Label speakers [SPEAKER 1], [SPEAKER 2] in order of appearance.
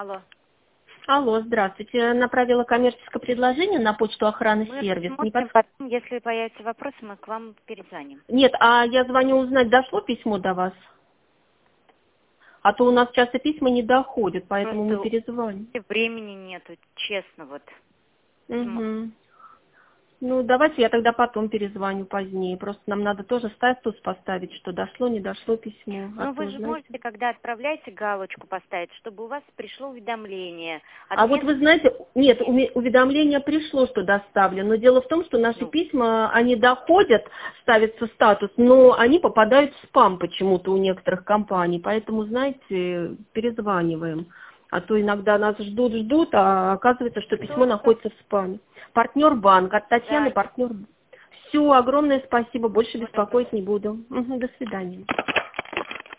[SPEAKER 1] Алло.
[SPEAKER 2] Алло, здравствуйте. Я направила коммерческое предложение на почту охраны
[SPEAKER 1] Мы
[SPEAKER 2] сервис. Не
[SPEAKER 1] посмотрим потом, если появятся вопросы, мы к вам перезвоним.
[SPEAKER 2] Нет, а я звоню узнать, дошло письмо до вас? А то у нас часто письма не доходят, поэтому мы
[SPEAKER 1] Просто
[SPEAKER 2] перезвоним.
[SPEAKER 1] времени нету, честно, вот.
[SPEAKER 2] Угу. Ну, давайте я тогда потом перезвоню позднее. Просто нам надо тоже статус поставить, что дошло, не дошло письмо. А
[SPEAKER 1] Но вы
[SPEAKER 2] то,
[SPEAKER 1] же
[SPEAKER 2] знаете...
[SPEAKER 1] можете, когда отправляете, галочку поставить, чтобы у вас пришло уведомление.
[SPEAKER 2] А вот вы знаете, нет, уведомление пришло, что доставлено, но дело в том, что наши
[SPEAKER 1] Ну,
[SPEAKER 2] письма, они доходят, ставится статус, но они попадают в спам почему-то у некоторых компаний, поэтому, знаете, перезваниваем. А то иногда нас ждут, а оказывается, что письмо
[SPEAKER 1] кто?
[SPEAKER 2] находится в спаме. Партнер банк, от Татьяны
[SPEAKER 1] Да,
[SPEAKER 2] партнер. Все, огромное спасибо, больше
[SPEAKER 1] всего доброго.
[SPEAKER 2] беспокоить не буду. Мгм, до свидания.